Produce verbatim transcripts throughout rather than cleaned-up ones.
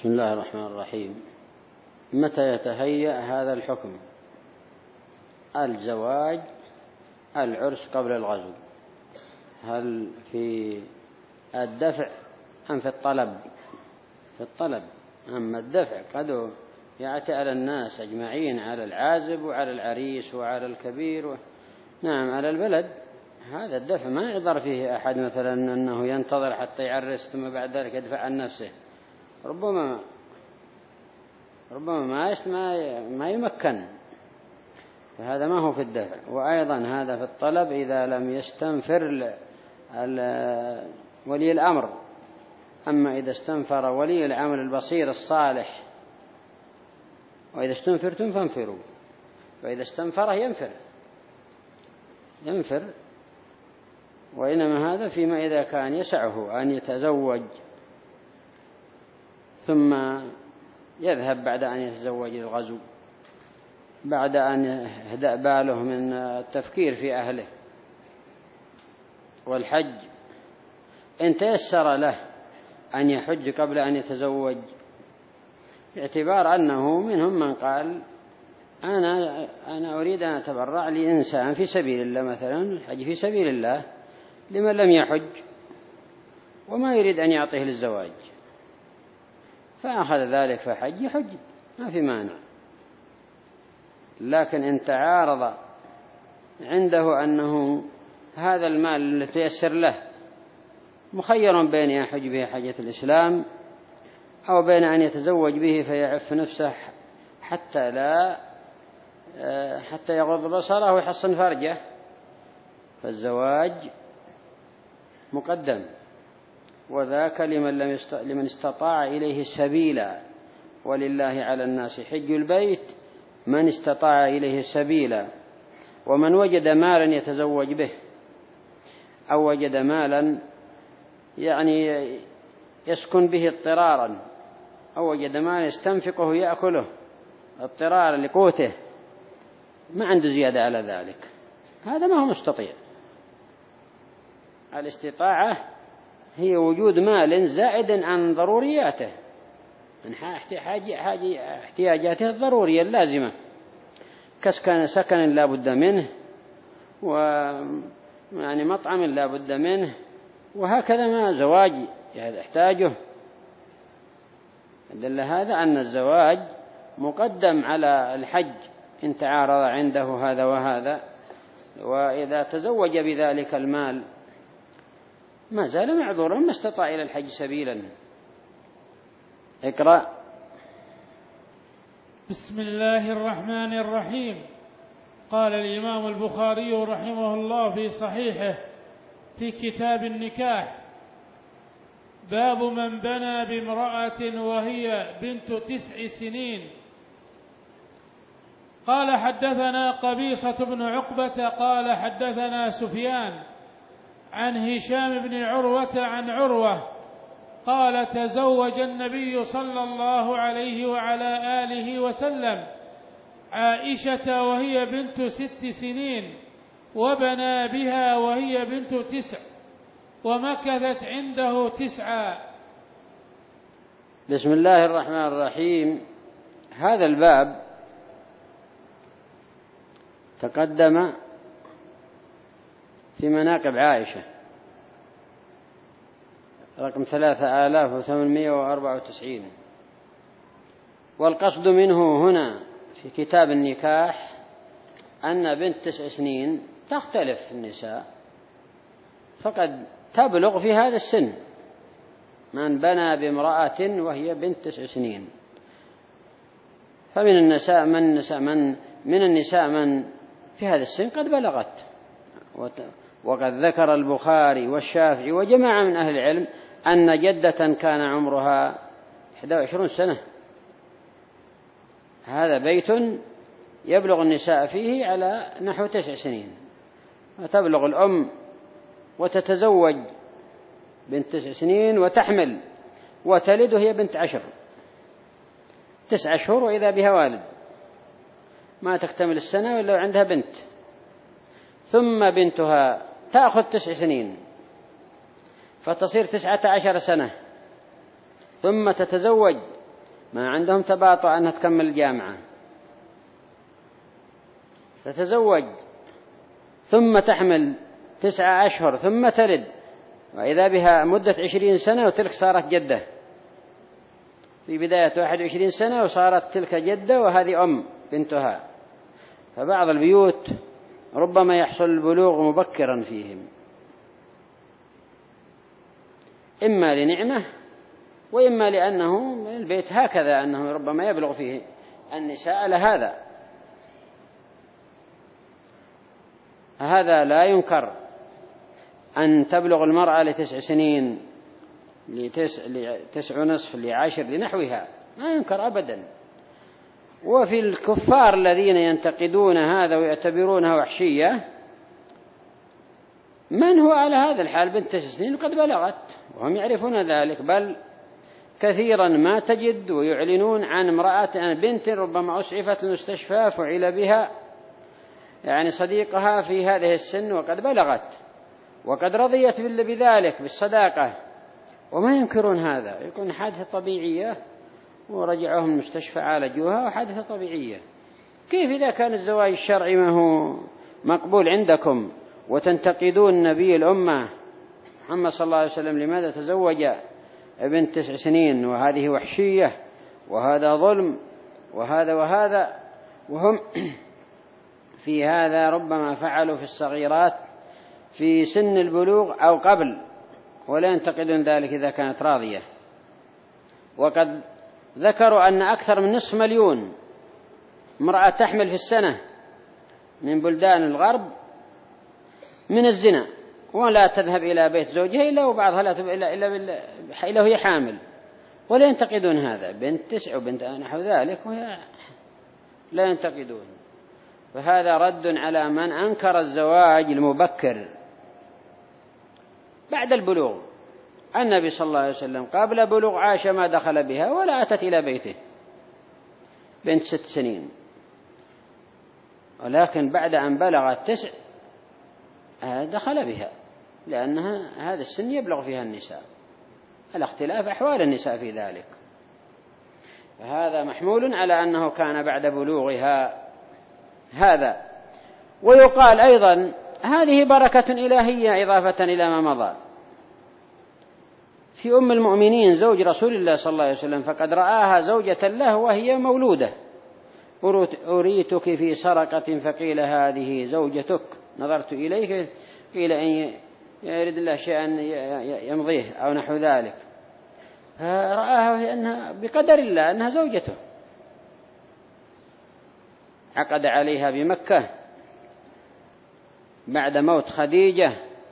بسم الله الرحمن الرحيم. متى يتهيأ هذا الحكم؟ الزواج، العرس قبل الغزو، هل في الدفع أم في الطلب؟ في الطلب. أما الدفع قد يأتي على الناس أجمعين، على العازب وعلى العريس وعلى الكبير و... نعم على البلد، هذا الدفع ما يعذر فيه أحد مثلا أنه ينتظر حتى يعرس ثم بعد ذلك يدفع عن نفسه، ربما ربما ما ما يمكن، فهذا ما هو في الدفع. وأيضا هذا في الطلب إذا لم يستنفر ولي الأمر. أما إذا استنفر ولي الأمر البصير الصالح، وإذا استنفرتم فانفروا، وإذا استنفره ينفر ينفر وإنما هذا فيما إذا كان يسعه أن يتزوج ثم يذهب بعد أن يتزوج للغزو، بعد أن يهدأ باله من التفكير في أهله والحج. إن تيسر له أن يحج قبل أن يتزوج، باعتبار أنه منهم من قال أنا أنا أريد أن أتبرع لإنسان في سبيل الله، مثلا الحج في سبيل الله لمن لم يحج وما يريد أن يعطيه للزواج، فأخذ ذلك فحج يحج ما في مانع. لكن إن تعارض عنده أنه هذا المال الذي تيسر له مخير بين يحج به حجة الإسلام أو بين أن يتزوج به فيعف نفسه حتى لا حتى يغض بصره ويحصن فرجه، فالزواج مقدم. وذاك لمن لم يست... لمن استطاع إليه سبيلا، ولله على الناس حج البيت من استطاع إليه سبيلا. ومن وجد مالا يتزوج به، أو وجد مالا يعني يسكن به اضطرارا، أو وجد مالا يستنفقه يأكله اضطرارا لقوته، ما عنده زيادة على ذلك، هذا ما هو مستطيع. الاستطاعة هي وجود مال زائد عن ضرورياته، من احتياجاته الضرورية اللازمة، كسكن سكن لا بد منه، ويعني مطعم لا بد منه، وهكذا ما زواج يحتاجه. دل هذا أن الزواج مقدم على الحج إن تعارض عنده هذا وهذا. وإذا تزوج بذلك المال ما زال معذورا، ما استطاع إلى الحج سبيلا. اقرأ. بسم الله الرحمن الرحيم. قال الإمام البخاري رحمه الله في صحيحه في كتاب النكاح: باب من بنى بامرأة وهي بنت تسع سنين. قال حدثنا قبيصة بن عقبة قال حدثنا سفيان عن هشام بن عروة عن عروة قال تزوج النبي صلى الله عليه وعلى آله وسلم عائشة وهي بنت ست سنين، وبنى بها وهي بنت تسع، ومكثت عنده تسعا. بسم الله الرحمن الرحيم. هذا الباب تقدم في مناقب عائشة رقم ثلاثة آلاف وثمانمائة وأربعة وتسعين، والقصد منه هنا في كتاب النكاح أن بنت تسع سنين تختلف النساء، فقد تبلغ في هذا السن. من بنى بامرأة وهي بنت تسع سنين، فمن النساء من النساء من من النساء من في هذا السن قد بلغت. وقد ذكر البخاري والشافعي وجماعة من أهل العلم أن جدة كان عمرها إحدى وعشرين سنة. هذا بيت يبلغ النساء فيه على نحو تسع سنين، وتبلغ الأم وتتزوج بنت تسع سنين وتحمل وتلد وهي بنت عشر، تسع شهور وإذا بها والد، ما تكتمل السنة ولا عندها بنت. ثم بنتها تأخذ تسع سنين فتصير تسعة عشر سنة، ثم تتزوج ما عندهم تباطؤ أنها تكمل الجامعة، تتزوج ثم تحمل تسعة أشهر ثم تلد، وإذا بها مدة عشرين سنة وتلك صارت جدة في بداية واحد وعشرين سنة، وصارت تلك جدة وهذه أم بنتها. فبعض البيوت ربما يحصل البلوغ مبكرا فيهم، إما لنعمة وإما لأنه البيت هكذا، أنه ربما يبلغ فيه النساء لهذا. هذا لا ينكر أن تبلغ المرأة لتسع سنين، لتسع, لتسع ونصف، لعشر، لنحوها، ما ينكر أبدا. وفي الكفار الذين ينتقدون هذا ويعتبرونه وحشية، من هو على هذا الحال بنت تسع سنين وقد بلغت وهم يعرفون ذلك، بل كثيرا ما تجد ويعلنون عن امرأة بنت ربما أسعفت المستشفى فعل بها يعني صديقها في هذه السن وقد بلغت وقد رضيت بذلك بالصداقة، وما ينكرون هذا، يكون حادثة طبيعية ورجعوهم المستشفى عالجوها وحادثة طبيعية. كيف إذا كان الزواج الشرعي ما هو مقبول عندكم وتنتقدون نبي الأمة محمد صلى الله عليه وسلم لماذا تزوج ابن تسع سنين، وهذه وحشية وهذا ظلم وهذا وهذا، وهم في هذا ربما فعلوا في الصغيرات في سن البلوغ أو قبل، ولا ينتقدون ذلك إذا كانت راضية. وقد ذكروا أن أكثر من نصف مليون امرأة تحمل في السنة من بلدان الغرب من الزنا، ولا تذهب إلى بيت زوجها إلا وبعضها لا تذهب إلا, إلا, إلا وهي حامل، ولا ينتقدون هذا. بنت تسع وبنت نحو ذلك وهي لا ينتقدون. فهذا رد على من أنكر الزواج المبكر بعد البلوغ. النبي صلى الله عليه وسلم قبل بلوغ عائشة ما دخل بها ولا أتت إلى بيته بنت ست سنين، ولكن بعد أن بلغت تسع دخل بها، لأنها هذا السن يبلغ فيها النساء، الاختلاف أحوال النساء في ذلك. فهذا محمول على أنه كان بعد بلوغها هذا. ويقال أيضا هذه بركة إلهية إضافة إلى ما مضى في أم المؤمنين زوج رسول الله صلى الله عليه وسلم، فقد رآها زوجة له وهي مولودة، أريتك في سرقة فقيل هذه زوجتك، نظرت إليك قيل أن يريد الله شيئا يمضيه أو نحو ذلك، فرآها وهي أنها بقدر الله أنها زوجته. عقد عليها بمكة بعد موت خديجة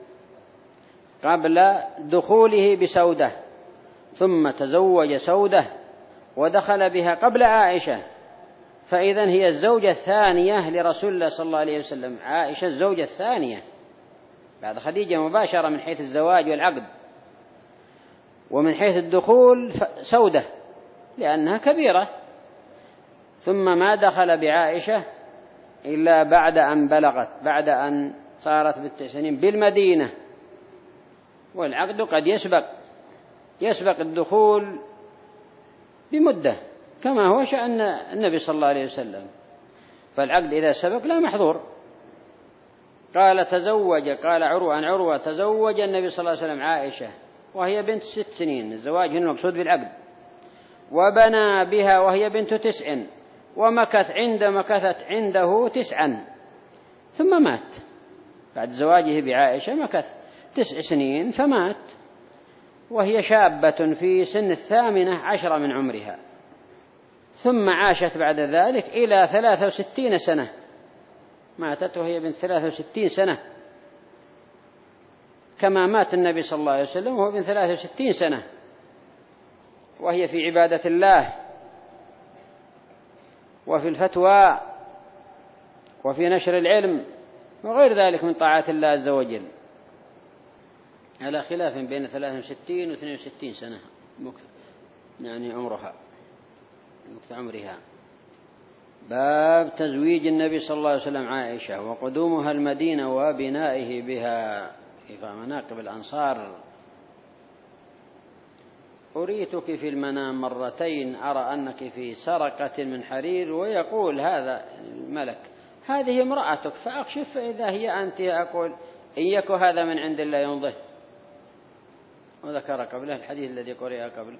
قبل دخوله بسودة، ثم تزوج سودة ودخل بها قبل عائشة، فإذن هي الزوجة الثانية لرسول الله صلى الله عليه وسلم، عائشة الزوجة الثانية بعد خديجة مباشرة من حيث الزواج والعقد، ومن حيث الدخول سودة لأنها كبيرة، ثم ما دخل بعائشة إلا بعد أن بلغت، بعد أن صارت بالتسع سنين بالمدينة، والعقد قد يسبق يسبق الدخول بمدة كما هو شأن النبي صلى الله عليه وسلم، فالعقد إذا سبق لا محظور. قال تزوج، قال عروة عن عروة تزوج النبي صلى الله عليه وسلم عائشة وهي بنت ست سنين، الزواج هنا المقصود بالعقد، وبنى بها وهي بنت تسع، ومكث عند مكثت عنده تسعا، ثم مات بعد زواجه بعائشة، مكث تسع سنين فمات وهي شابة في سن الثامنة عشرة من عمرها، ثم عاشت بعد ذلك إلى ثلاثة وستين سنة، ماتت وهي بنت ثلاثة وستين سنة كما مات النبي صلى الله عليه وسلم وهو بنت ثلاثة وستين سنة، وهي في عبادة الله وفي الفتوى وفي نشر العلم وغير ذلك من طاعات الله عز وجل، على خلاف بين ثلاثة وستين واثنين وستين سنة يعني عمرها وقت عمرها. باب تزويج النبي صلى الله عليه وسلم عائشة وقدومها المدينة وبنائه بها، في مناقب الأنصار. أريتك في المنام مرتين أرى أنك في سرقة من حرير، ويقول هذا الملك هذه امرأتك فأكشف فإذا هي أنت، أقول إن يك هذا من عند الله يمضه. وذكر قبله الحديث الذي قرئ قبل.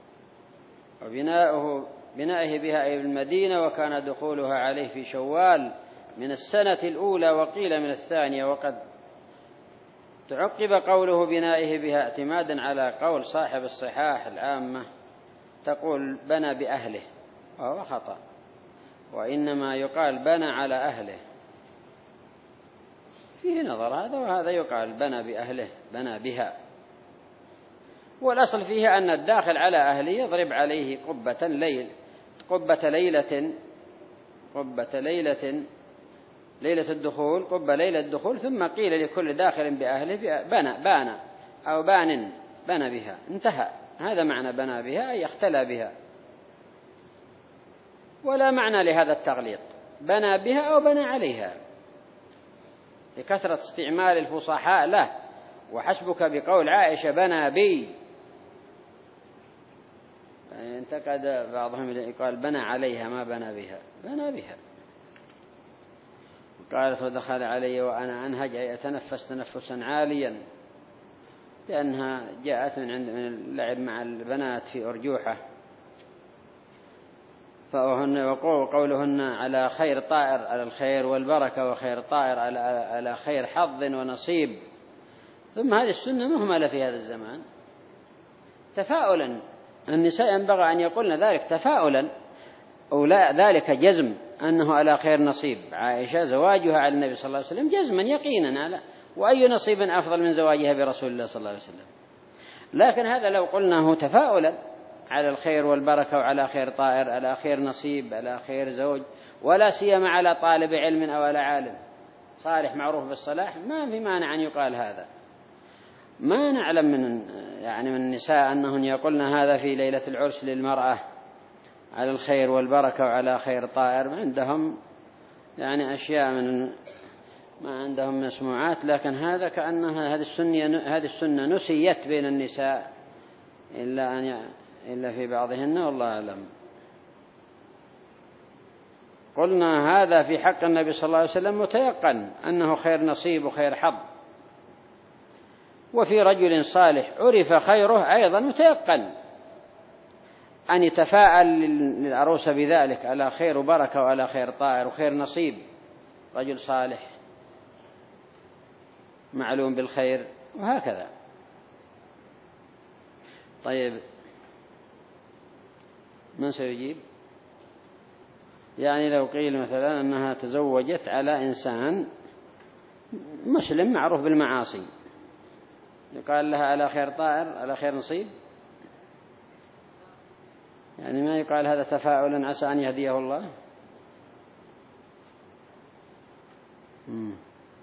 وبناؤه بنائه بها أي بالمدينة، وكان دخولها عليه في شوال من السنة الأولى وقيل من الثانية. وقد تعقب قوله بنائه بها اعتمادا على قول صاحب الصحاح العامة تقول بنى بأهله، وهو خطأ، وإنما يقال بنى على أهله، فيه نظر هذا وهذا، يقال بنى بأهله بنى بها. والأصل فيه أن الداخل على أهله يضرب عليه قبة ليل قبة ليلة قبة ليلة ليلة الدخول قبة ليلة الدخول، ثم قيل لكل داخل بأهله بنى بان أو بان بنى بها، انتهى. هذا معنى بنى بها أي اختلى بها، ولا معنى لهذا التغليط بنى بها أو بنى عليها لكثرة استعمال الفصحاء له. وحسبك بقول عائشة بنى بي، انتقد بعضهم قال بنى عليها ما بنى بها، بنى بها. قالت ودخل علي وأنا أنهج أي أتنفس تنفسا عاليا، لأنها جاءت من عند من اللعب مع البنات في أرجوحة. فهن وقولهن على خير طائر على الخير والبركة، وخير طائر على على خير حظ ونصيب. ثم هذه السنة مهملة في هذا الزمان تفاؤلا. النساء ينبغي أن يقولن ذلك تفاؤلا، أو لا ذلك جزم أنه على خير نصيب. عائشة زواجها على النبي صلى الله عليه وسلم جزما يقينا على، وأي نصيب أفضل من زواجها برسول الله صلى الله عليه وسلم. لكن هذا لو قلناه تفاؤلا على الخير والبركة وعلى خير طائر على خير نصيب على خير زوج، ولا سيما على طالب علم أو على عالم صالح معروف بالصلاح، ما في مانع أن يقال هذا. ما نعلم من يعني من النساء أنهن يقولن هذا في ليلة العرس للمرأة على الخير والبركة وعلى خير طائر. عندهم يعني أشياء من ما عندهم مسموعات، لكن هذا كأنها هذه السنة هذه السنة نسيت بين النساء إلا أن إلا في بعضهن، والله أعلم. قلنا هذا في حق النبي صلى الله عليه وسلم متيقن أنه خير نصيب وخير حظ. وفي رجل صالح عرف خيره أيضا متيقن أن يتفاءل للعروس بذلك على خير وبركة وعلى خير طائر وخير نصيب. رجل صالح معلوم بالخير وهكذا. طيب من سيجيب؟ يعني لو قيل مثلا أنها تزوجت على إنسان مسلم معروف بالمعاصي، يقال لها على خير طائر على خير نصيب؟ يعني ما يقال هذا تفاؤلا عسى أن يهديه الله؟ مم.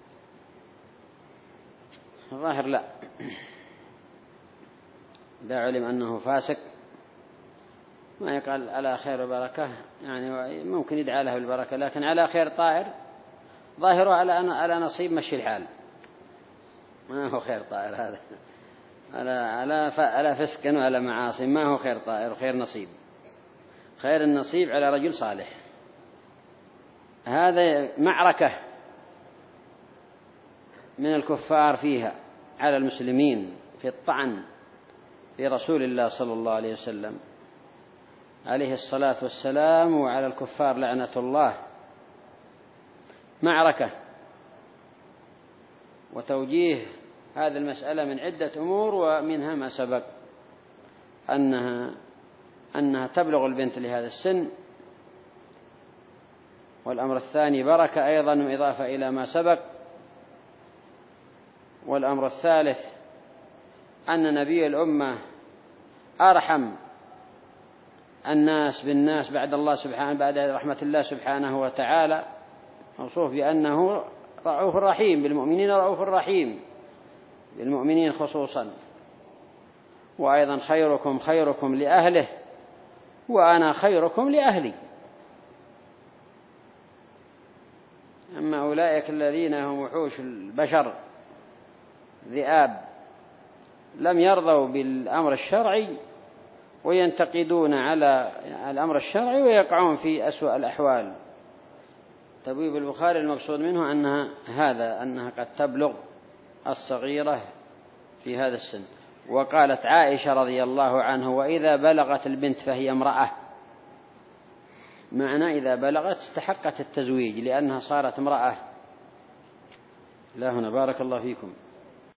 الظاهر لا، إذا علم أنه فاسق ما يقال على خير وبركة، يعني ممكن يدعى له بالبركة، لكن على خير طائر ظاهره على على نصيب مشي الحال، ما هو خير طائر هذا، على على على فسق وعلى معاصي، ما هو خير طائر وخير نصيب. خير النصيب على رجل صالح. هذا معركة من الكفار فيها على المسلمين في الطعن في رسول الله صلى الله عليه وسلم عليه الصلاة والسلام، وعلى الكفار لعنة الله. معركة وتوجيه هذه المسألة من عدة أمور، ومنها ما سبق أنها أنها تبلغ البنت لهذا السن، والأمر الثاني بركة أيضا وإضافة إلى ما سبق. والأمر الثالث أن نبي الأمة أرحم الناس بالناس بعد الله سبحانه بعد رحمة الله سبحانه وتعالى، موصوف بأنه رؤوف رحيم بالمؤمنين، رؤوف رحيم بالمؤمنين خصوصا. وأيضا خيركم خيركم لأهله وأنا خيركم لأهلي. أما أولئك الذين هم وحوش البشر ذئاب لم يرضوا بالأمر الشرعي وينتقدون على الأمر الشرعي ويقعون في أسوأ الأحوال. تبويب البخاري المقصود منه أنها هذا أنها قد تبلغ الصغيرة في هذا السن. وقالت عائشة رضي الله عنه: وإذا بلغت البنت فهي امرأة، معنى إذا بلغت استحقت التزويج لأنها صارت امرأة. لا هنا بارك الله فيكم.